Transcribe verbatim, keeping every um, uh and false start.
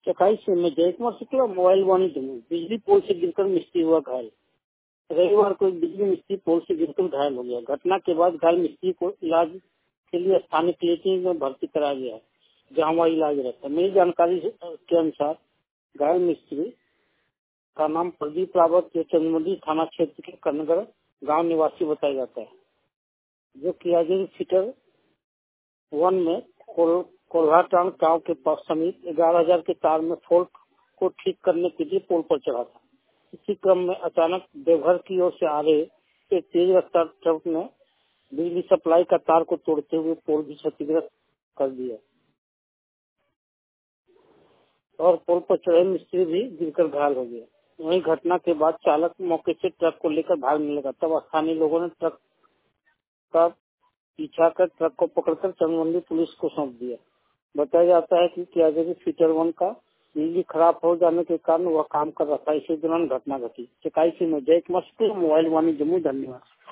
चकाई से में जय कुमार शुक्ला मोबाइल वाणी जमुई बिजली पोल से गिरकर मिस्त्री हुआ घायल। रविवार को एक बिजली मिस्त्री पोल से गिरकर घायल हो गया। घटना के बाद घायल मिस्त्री को इलाज के लिए स्थानीय क्लिनिक में भर्ती कराया गया है, जहाँ वह इलाज रहता है। मेरी जानकारी के अनुसार घायल मिस्त्री का नाम प्रदीप रावत जो चंद्रमंडी थाना क्षेत्र के कन्नगढ़ गांव निवासी बताया जाता है, जो कियागिरी फीटर वन में कोल, कोल्हाटांग गांव के पास समीप ग्यारह हजार के तार में फॉल्ट को ठीक करने के लिए पोल पर चढ़ा था। इसी क्रम में अचानक देवघर की ओर से आ रहे एक तेज रफ्तार ट्रक ने बिजली सप्लाई का तार को तोड़ते हुए पोल भी क्षतिग्रस्त कर दिया और पोल पर चढ़े मिस्त्री भी गिरकर घायल हो गया। वहीं घटना के बाद चालक मौके से ट्रक को लेकर भागने लगा। तब स्थानीय लोगों ने ट्रक का पीछा कर ट्रक को पकड़कर चंद्रमंडी पुलिस को सौंप दिया। बताया जाता है कि कियागिरी फीटर वन का बिजली खराब हो जाने के कारण वह काम कर रहा था। इसी दौरान घटना घटी। चकाई से मैं जय कुमार शुक्ला मोबाइल वाणी जम्मू। धन्यवाद।